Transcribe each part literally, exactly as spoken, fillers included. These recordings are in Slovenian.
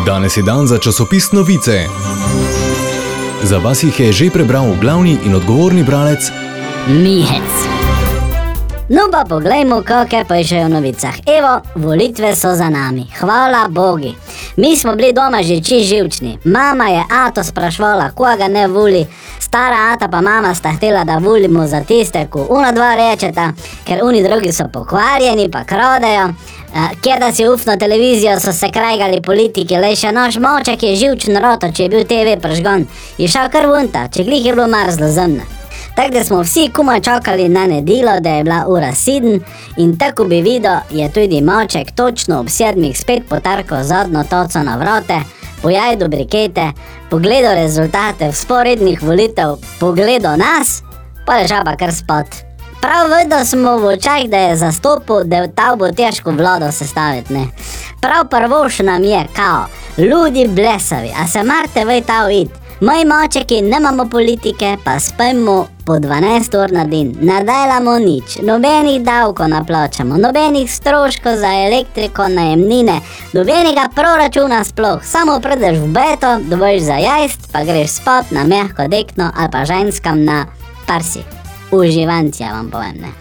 Danes je dan za časopis Novice. Za vas jih je že prebral glavni in odgovorni bralec Mihec. No pa poglejmo, kakaj pišejo v novicah. Evo, volitve so za nami. Hvala Bogi. Mi smo bili doma že čisto živčni. Mama je Ato sprašvala, koga ne voli. Stara Ata pa mama sta htela, da volimo za tiste, ko una dva rečeta, ker oni drugi so pokvarjeni pa kradejo. Kjer da si ufno televizijo so se krajgali politiki, le še naš moček je živčen roto, če je bil te ve prežgon. Je šel kar vunta, če glih je bilo mrzlo zemne. Tako da smo vsi komaj čakali na nedelo, da je bila ura sedem in tako bi videl, je tudi moček točno ob sedmih spet potarkal zadnjo toco na vrate, pojajdo brikete, pogledal rezultate vzporednih volitev, pogledal nas, pa je žaba kar spot. Prav vedel smo v očah, da je zastopil, da ta bo težko vlado sestaviti, ne. Prav prvoš nam je, kao, ljudi blesavi, a se marte vej ta vid. Moji močeki nemamo politike, pa spemo po dvanajst ur na dan. Ne delamo nič, nobenih davkov naplačamo, nobenih stroškov za elektriko, najemnine, nobenega proračuna sploh. Samo prideš v beto, dobiš za jajst, pa greš spat na mehko dekno ali pa ženskam na parsi. Uživancija vam povem, ne.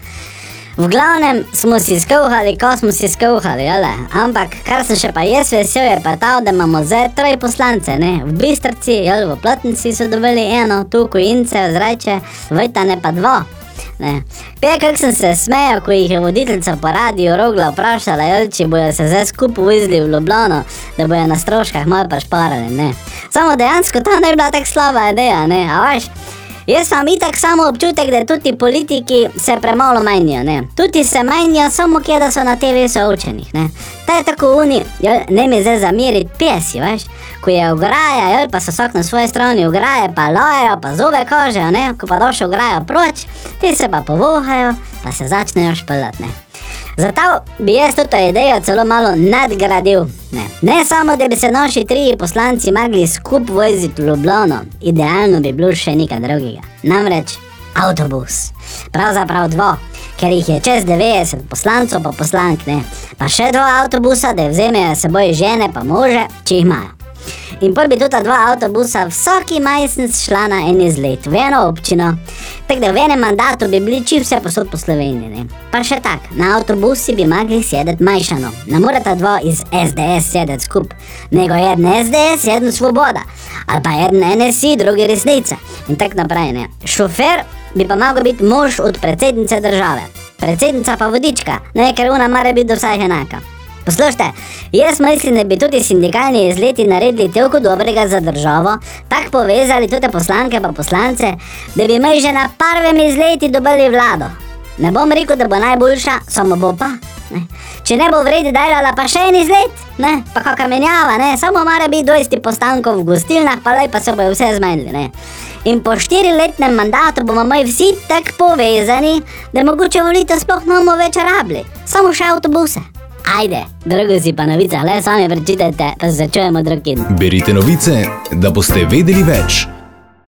V glavnem smo si skuhali, ko smo si skuhali, jale? Ampak kar sem še pa jaz vesel je pa ta, da imamo zdaj troje poslance, ne. V Bistrci, jel, v Plotnici so dobili eno, tu Kojince, Zrajče, Vojtane pa dva, ne. Pej, kak sem se smejal, ko jih je voditeljica po radiju Rogla vprašala, jel, če bojo se zdaj skupaj vozili v Ljubljano, da bojo na stroškah malo prešparali, ne. Samo dejansko to ne bi bila tak slaba ideja, ne, a vaš? Jaz imam itak samo občutek, da tudi politiki se premalo menjajo, ne. Tudi se menjajo samo kje, da so na te ve soočenih, ne. Ta je tako uni, jel, ne mi zdaj zameriti pesi, veš, ko je ograja, jel, pa so vsak na svoji strani ograje, pa lojajo, pa zobe kožejo, ne, ko pa došel ograjo proč, ti se pa povohajo, pa se začnejo špeljati, ne. Zato bi jaz to idejo celo malo nadgradil, ne. Ne samo, da bi se naši trije poslanci mogli skup voziti v Ljubljano, idealno bi bilo še nekaj drugega. Namreč avtobus. Pravzaprav dva, ker jih je čez devetdeset poslancov pa poslank, ne. Pa še dva avtobusa, da vzemejo seboj žene pa može, če jih imajo. In pol bi tudi dva avtobusa vsaki mesec šla na en izlet v eno občino, tako da v enem mandatu bi bili čisto vse posod po Sloveniji, ne. Pa še tak, na avtobusi bi mogli sedeti majšano, ne morata dva iz es de es sedeti skup, nego jeden es de es, jeden Svoboda, ali pa jeden en es i, drugi Resnica in tak naprej, ne. Šofer bi pa mogel biti mož od predsednice države, predsednica pa vodička, ne, ker ona mora biti do vseh enaka. Poslušajte, jaz mislim, da bi tudi sindikalni izleti naredili toliko dobrega za državo, tako povezali tudi poslanke pa poslance, da bi mi že na prvem izleti dobili vlado. Ne bom rekel, da bo najboljša, samo bo pa, ne. Če ne bo vredi delala pa še en izlet, ne, pa kakor menjava, ne, samo mora biti dvajset postankov v gostilnah, pa lej pa se bojo vse zmenili, ne. In po štiriletnem mandatu bomo mi vsi tako povezani, da mogoče volitev sploh ne bomo več rabili, samo še avtobuse. Ajde, drugo si pa novica, le sami prečitajte, pa se začujemo drug teden. Berite novice, da boste vedeli več.